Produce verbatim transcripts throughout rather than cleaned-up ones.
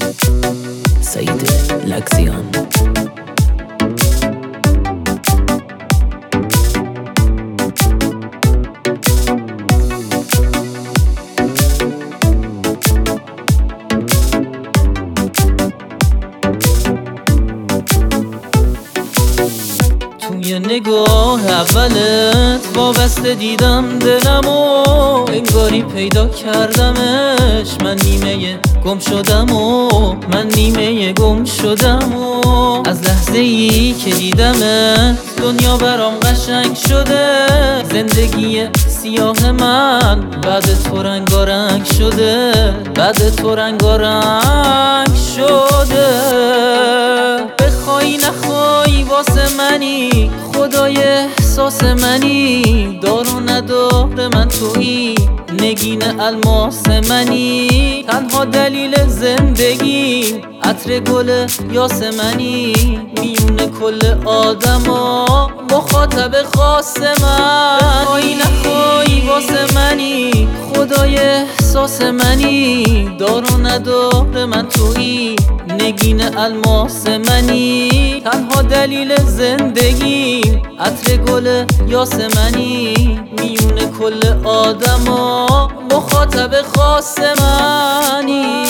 سعید لکزیان. توی نگاه اولت وابسته دیدم دلمو، انگاری پیدا کردمش. من نیمه گم شدم و من نیمه گم شدم و از لحظه ای که دیدمت دنیا برام قشنگ شده. زندگی سیاه من بعد تو رنگارنگ شده، بعد تو رنگارنگ شده. بخوای نخوای واسه منی، خدای احساس منی. دار و ندار من تویی، نگین الماس منی. تنها دلیل زندگی عطر گل یاسمنی. میون کل آدما مخاطب خاص من. بخوای نخوای واسه منی، خدای احساس منی. دار و ندار من تویی، نگین الماس منی. تنها دلیل زندگی عطر گل یاسمنی. میون کل آدما مخاطب خاص منی.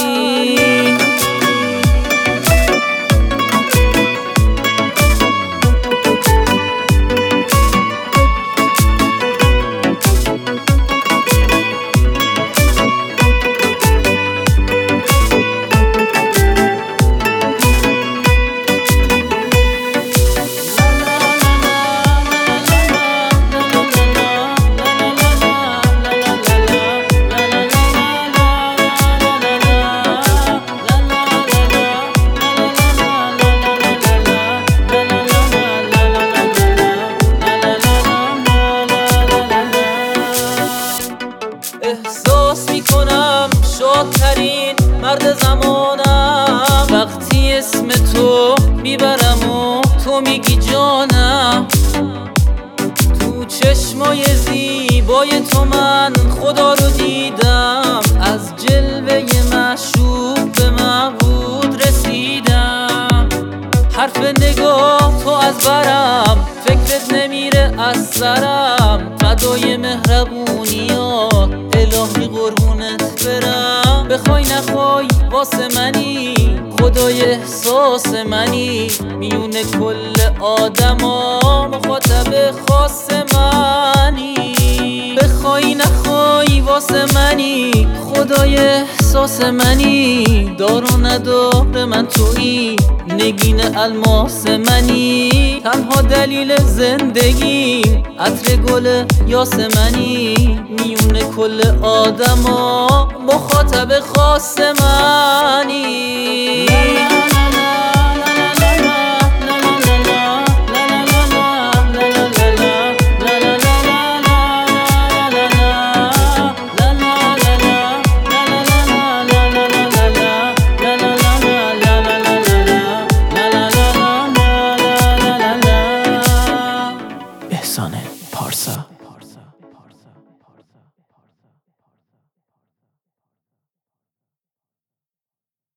احساس میکنم شادترین مرد زمانم، وقتی اسم تو میبرم و تو میگی جانم. تو چشمای زیبای تو من خدا رو دیدم، از جلوه معشوق به معبود رسیدم. حرف نگاه تو از برم، فکرت نمیره از سرم. فدای مهربونیات الهی قربونت برم. بخوای نخوای واسه منی، خدای احساس منی. میون کل آدما مخاطب خاص منی. بخوای نخوای واسه منی، خدای احساس منی. دار و ندار من تویی، نگین الماس منی. تنها دلیل زندگی عطر گل یاسمنی. میون کل آدما مخاطب خاص منی.